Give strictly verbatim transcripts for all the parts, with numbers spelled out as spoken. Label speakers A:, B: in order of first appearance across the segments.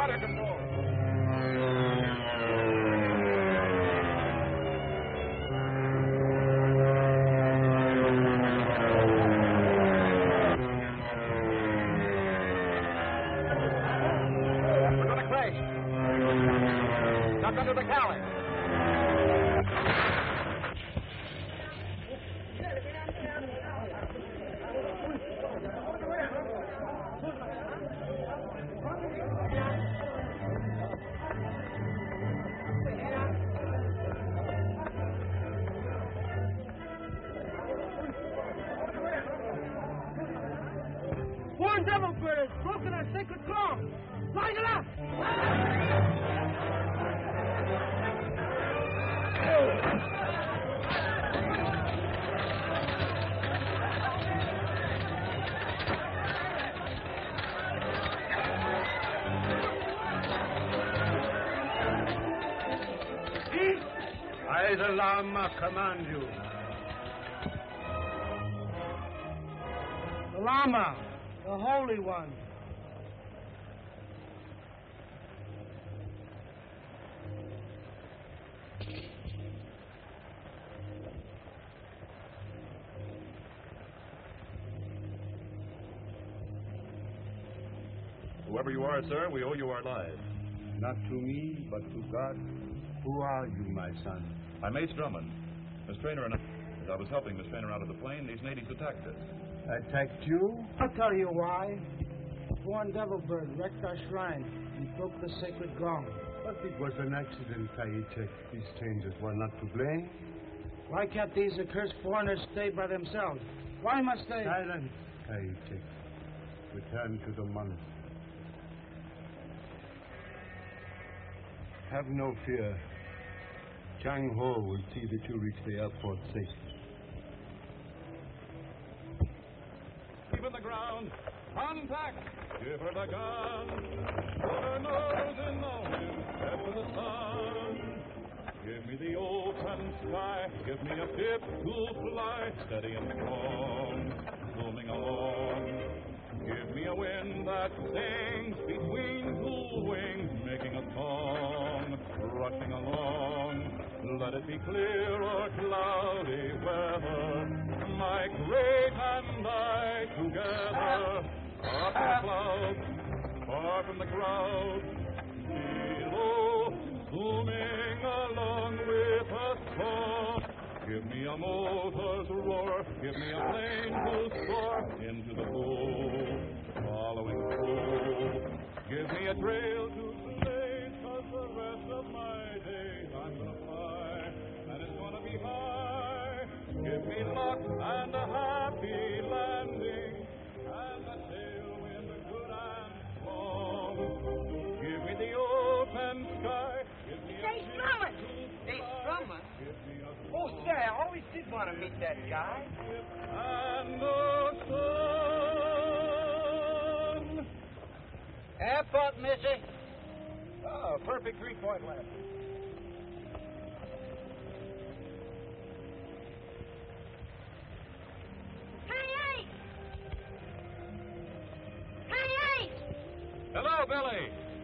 A: rudder control. We're going to crash. Duck under the galley.
B: One devil bird has broken our sacred claw. Line it up!
C: I, the Lama, command you.
B: The Lama, the Holy One.
D: Whoever you are, sir, we owe you our lives.
C: Not to me, but to God. Who are you, my son?
D: I'm Ace Drummond. Miss Traynor and I, as I was helping Miss Traynor out of the plane, these natives attacked us.
C: Attacked you?
B: I'll tell you why. One devil bird wrecked our shrine and broke the sacred gong.
C: But it was an accident, Kaitek. These strangers were not to blame.
B: Why can't these accursed foreigners stay by themselves? Why must they...
C: Silence, Kaitek. Return to the monastery. Have no fear. Chang Ho will see that you reach the airport safely.
D: Even the ground. Contact! Give her the gun. Put her nose in the wind. Head to the sun. Give me the open sky. Give me a tip to fly. Steady and strong. Zooming along. Give me a wind that sings between two wings, making a song, rushing along. Let it be clear or cloudy weather, my great and I together. Up in the clouds, far from the crowd, below, zooming along with a song. Give me a motor's roar, give me a plane to soar into the blue, following through. Give me a trail to blaze, 'cause the rest of my days I'm gonna fly, and it's gonna be high. Give me luck and a happy landing, and a tailwind good and strong. Give me the open sky, give me a
A: Ace Drummond! Ace Drummond? Oh, say, I always did want to meet that guy.
D: and the sun.
A: Airport, Missy. Oh, perfect three-point landing.
E: Hey, Ace! Hey, Ace!
D: Hello, Billy.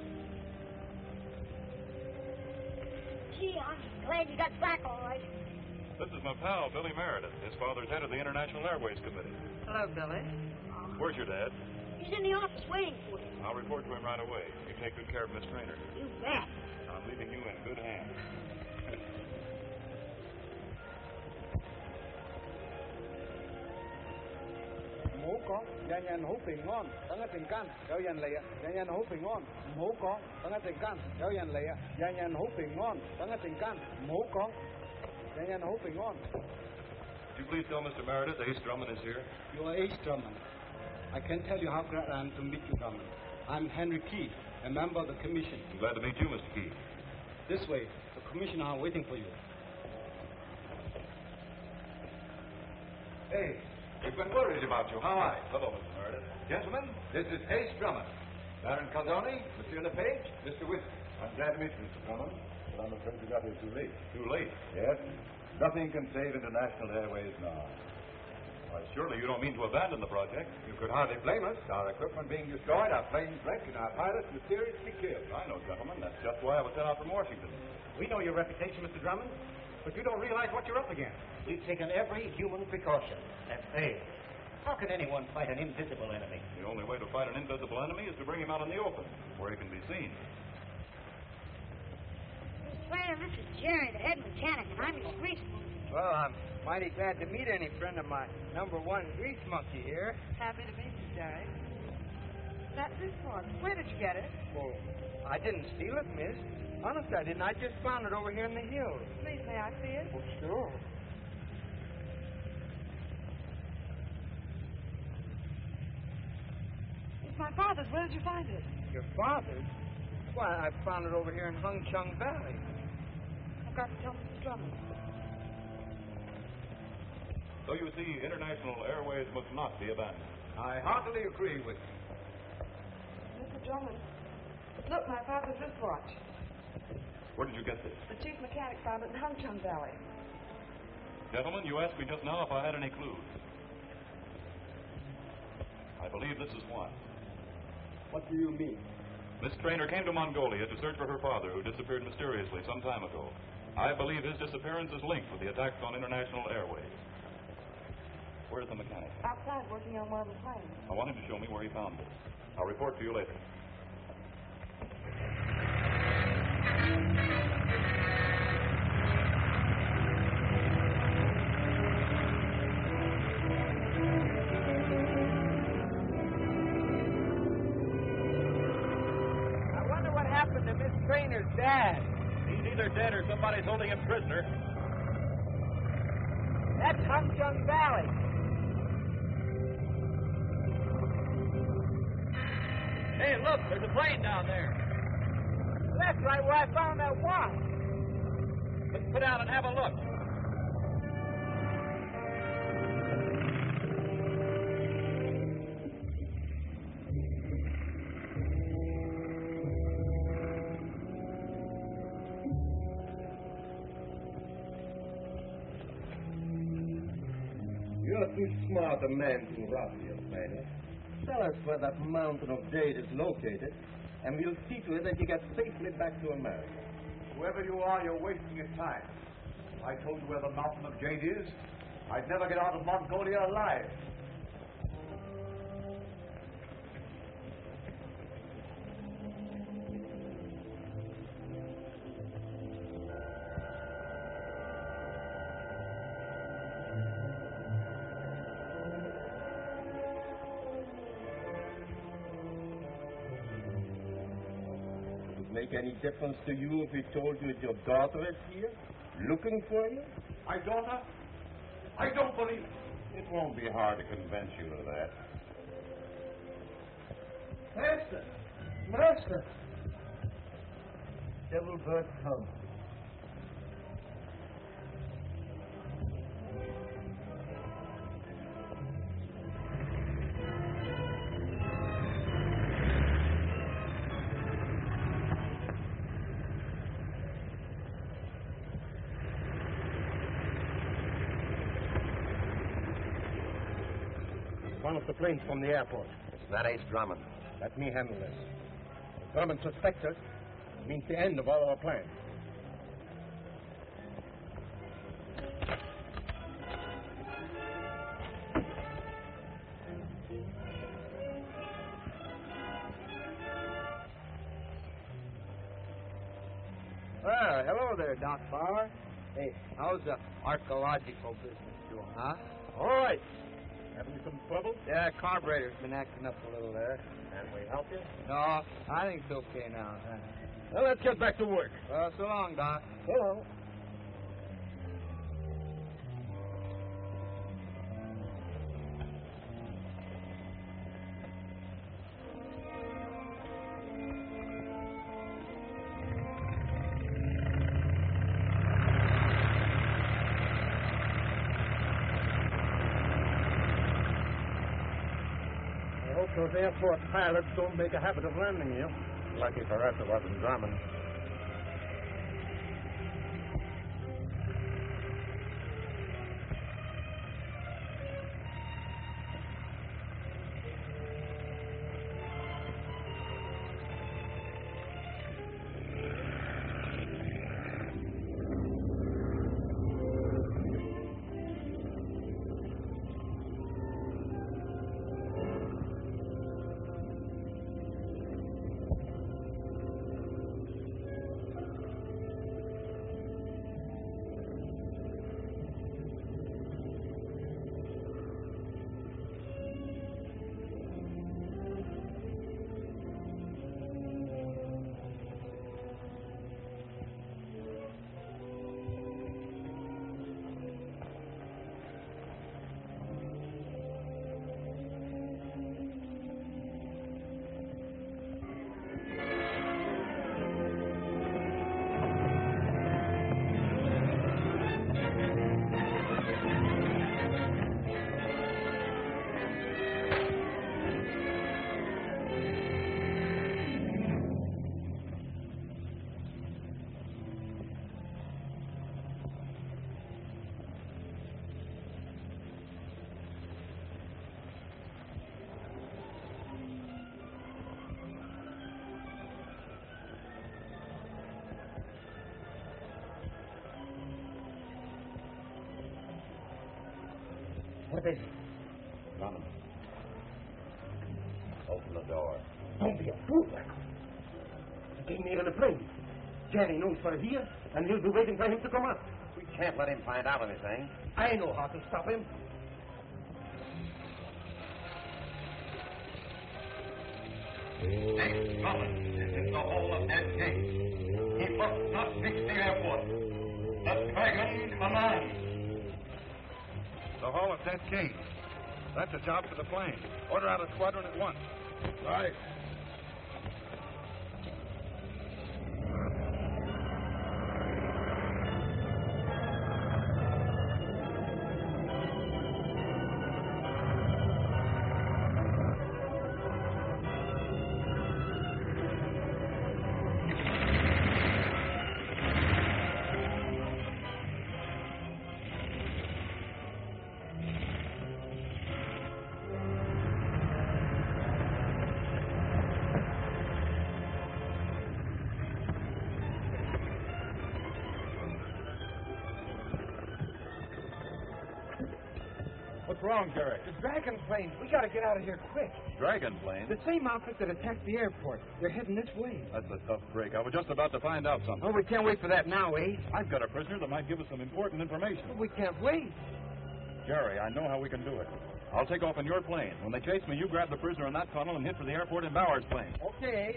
E: Gee, I'm glad you got back all right.
D: This is my pal, Billy Meredith. His father's head of the International Airways Committee.
F: Hello, Billy.
D: Where's your dad?
E: He's in the office waiting for you.
D: I'll report to him right away. You take good care of Miss Traynor.
E: You bet.
D: I'm leaving you in good hands.
G: Hổ con, nhà nhà hổ phình ngon, tao nghe tình can, kéo dàn lệ, nhà nhà hổ phình ngon, hổ con, tao nghe tình can, kéo dàn lệ, nhà nhà hổ phình ngon, tao nghe tình can, hổ con, nhà nhà hổ phình ngon.
D: Would you please tell Mister Meredith Ace Drummond is here?
G: You are Ace Drummond. I can tell you how glad I am to meet you, Drummond. I'm Henry Keith, a member of the commission.
D: I'm glad to meet you, Mister Keith.
G: This way, the commissioner are waiting for you.
H: Hey, we've been worried about you. How are you?
D: Hello, Mister Meredith.
H: Gentlemen, this is Ace Drummond. Baron Caldoni, Monsieur LePage, Mister Whiskey.
I: I'm glad to meet you, Mister Drummond, but I'm afraid you got here too late.
D: Too late.
I: Yes? Nothing can save International Airways now.
H: Why, surely you don't mean to abandon the project.
I: You could hardly blame us. Our equipment being destroyed, our planes wrecked, and our pilots mysteriously killed.
H: I know, gentlemen. That's just why I was sent out from Washington.
A: We know your reputation, Mister Drummond, but you don't realize what you're up against.
F: We've taken every human precaution and failed. How can anyone fight an invisible enemy?
H: The only way to fight an invisible enemy is to bring him out in the open, where he can be seen.
E: Mister Trainer, this is Jerry, the head mechanic, and I'm his grease monkey.
A: Well, I'm mighty glad to meet any friend of my number one grease monkey here.
J: Happy to meet you, Jerry. That's this one. Where did you get it?
A: Well, I didn't steal it, miss. Honest, I didn't. I just found it over here in the hills.
J: Please, may I see it?
A: Well, sure.
J: It's my father's. Where did you find it?
A: Your father's? Why, I found it over here in Hung Chung Valley.
J: I've got to tell Mister Drummond.
H: So you see, international airways must not be abandoned.
I: I heartily agree with you.
J: Mister Drummond, look, my father's wristwatch.
H: Where did you get this?
J: The chief mechanic found it in Hung Chung Valley.
H: Gentlemen, you asked me just now if I had any clues. I believe this is one.
C: What do you mean?
H: Miss Trainer came to Mongolia to search for her father, who disappeared mysteriously some time ago. I believe his disappearance is linked with the attacks on international airways. Where's the mechanic?
J: Outside, working on one of the planes.
H: I want him to show me where he found this. I'll report to you later.
A: I wonder what happened to Miss Trainer's dad.
H: He's either dead or somebody's holding him prisoner.
A: That's Hung Chung Valley.
F: Hey, look, there's a plane down there.
A: That's right where I found that watch.
F: Let's put out and have a look.
I: You're too smart a man to rob your planet. Tell us where that mountain of jade is located, and we'll see to it that you get safely back to America.
G: Whoever you are, you're wasting your time. If I told you where the mountain of jade is, I'd never get out of Mongolia alive.
I: Make any difference to you if we told you that your daughter is here, looking for you?
G: My daughter? I don't believe it.
I: It won't be hard to convince you of that.
B: Master! Master! Devil bird come.
C: One of the planes from the airport.
I: It's not Ace Drummond.
C: Let me handle this. If Drummond suspects us, it means the end of all our plans.
A: Well, hello there, Doc Farmer. Hey, how's the archaeological business doing, huh?
C: All right. Having some trouble?
A: Yeah, carburetor's been acting up a little there.
C: Can we help you?
A: No, I think it's okay now. Huh?
C: Well, let's get back to work.
A: Well, so long, Doc.
C: So long. Those Air Force pilots don't make a habit of landing here. Lucky for us it wasn't Drummond.
I: What is it?
C: None. Open the door.
I: Don't be a fool, Raccoon. He came near in the plane. Johnny knows we're here, and he'll be waiting for him to come up.
C: We can't let him find out anything.
I: I know how to stop him.
H: Hey, Collins, this is the hall of Ed King. He must not fix the airport. The Dragon commands.
C: The Hall of Dead Kings. That's a job for the plane. Order out a squadron at once. Right.
G: What's wrong, Jerry? The Dragon planes. We gotta get out of here quick.
H: Dragon plane?
G: The same outfit that attacked the airport. They're heading this way.
H: That's a tough break. I was just about to find out something.
G: Oh, we can't wait for that now, eh?
H: I've got a prisoner that might give us some important information.
G: But we can't wait.
H: Jerry, I know how we can do it. I'll take off in your plane. When they chase me, you grab the prisoner in that tunnel and hit for the airport in Bauer's plane.
G: Okay.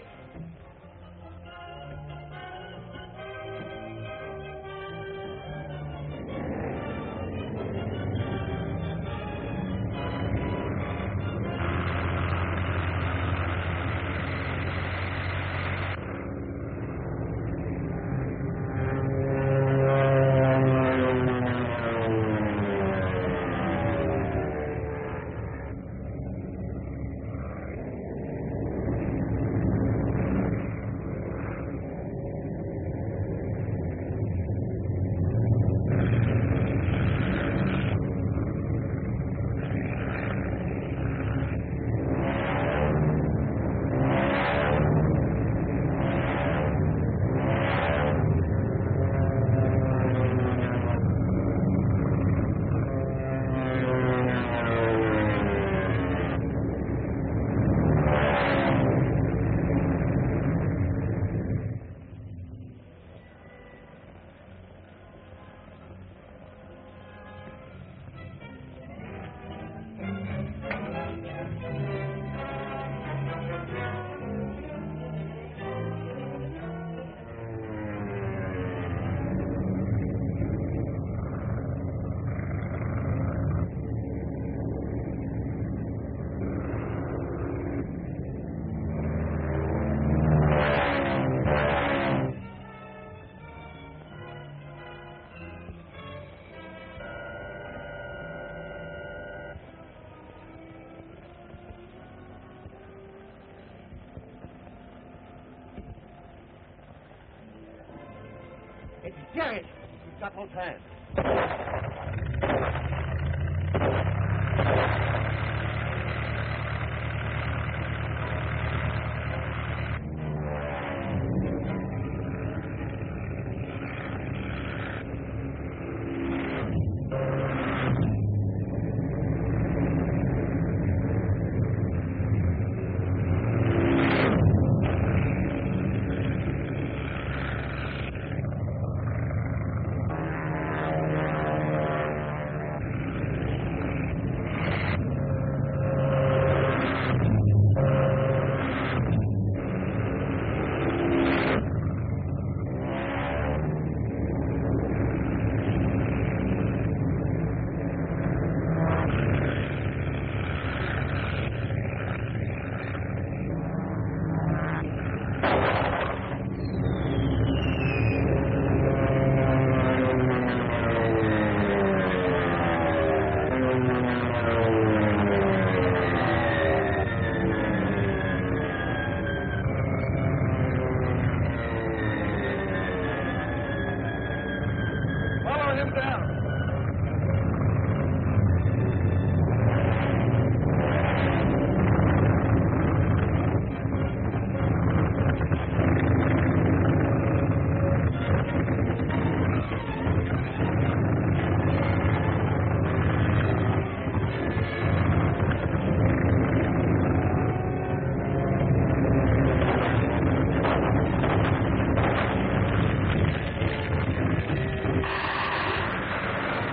I: It's Jerry. We've got no time.
G: Follow him down.